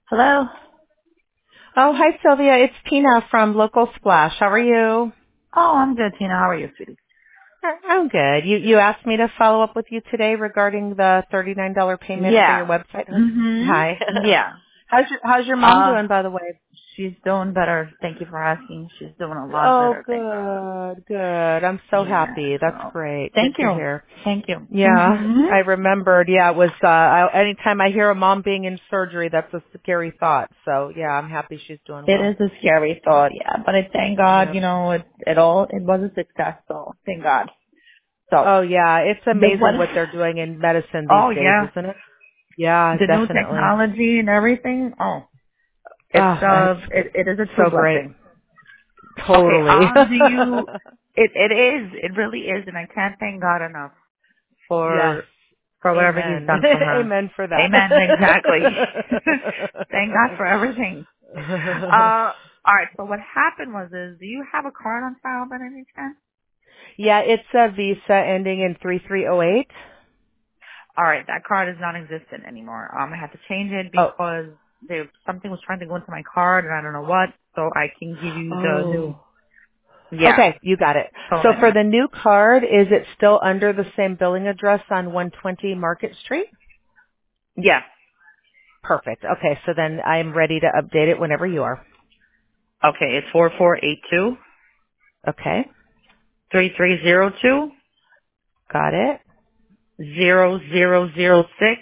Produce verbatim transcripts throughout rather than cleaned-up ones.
Hello? Oh, hi Sylvia. It's Tina from Local Splash. How are you? Oh, I'm good, Tina. How are you, sweetie? I- I'm good. You you asked me to follow up with you today regarding the thirty-nine dollars payment for your Yeah. website. Huh? Hi. Mm-hmm. Yeah. how's your How's your mom Uh, doing, by the way? she's doing better. Thank you for asking. She's doing a lot Oh, better, thank God. good, good. I'm so Yeah, happy. That's so. great. Good Thank to you. hear. Thank you. Yeah, Mm-hmm. I remembered. Yeah, it was. Uh, I, anytime I hear a mom being in surgery, that's a scary thought. So yeah, I'm happy she's doing It well. is a scary thought, yeah. But I thank God, Yeah. you know, it, it all, it was a success, so thank God. So, Oh yeah, it's the amazing what, what they're doing in medicine these oh days, yeah, isn't it? Yeah, the new definitely. technology and everything, oh, it's, Oh, uh, it's it, it is a true so great. blessing. Okay, Totally. um, do you, it, it is, it really is, and I can't thank God enough Yes. for, for whatever He's Amen. done for her. Amen for that. Amen, exactly. Thank God for everything. Uh, alright, so what happened was is, do you have a card on file by any chance? Yeah, it's a Visa ending in three three oh eight. Alright, that card is non-existent anymore. Um, I had to change it Oh. because there, something was trying to go into my card and I don't know what, so I can give you the new, Oh. yeah. Okay, you got it. So So for then, the new card, is it still under the same billing address on one twenty Market Street? yeah. Perfect. Okay, so then I'm ready to update it whenever you are. Okay, it's four four eight two Okay, three three zero two got it. zero zero zero six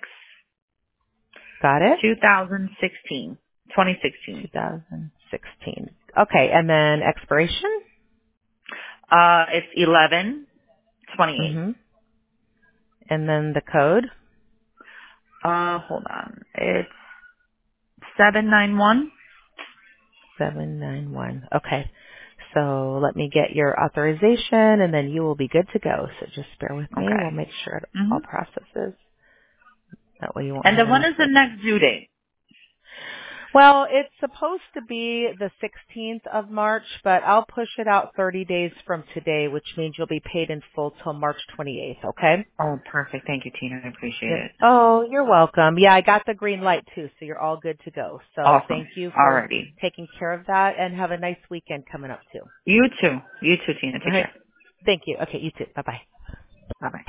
Got it. two thousand sixteen twenty sixteen. twenty sixteen. Okay, and then expiration? Uh, it's eleven twenty eight. Mm-hmm. And then the code? Uh, hold on. It's seven nine one. seven nine one. Okay. So let me get your authorization and then you will be good to go. So just bear with me. Okay. We'll make sure it Mhm. all processes. That way you won't And have then when any is the trouble. next due date? Well, it's supposed to be the sixteenth of March, but I'll push it out thirty days from today, which means you'll be paid in full till March twenty-eighth, okay? Oh, perfect. Thank you, Tina. I appreciate Yep. it. Oh, you're welcome. Yeah, I got the green light too, so you're all good to go. So Awesome. thank you for Alrighty. taking care of that and have a nice weekend coming up too. You too. You too, Tina. All Take right. care. Thank you. Okay, you too. Bye bye. Bye bye.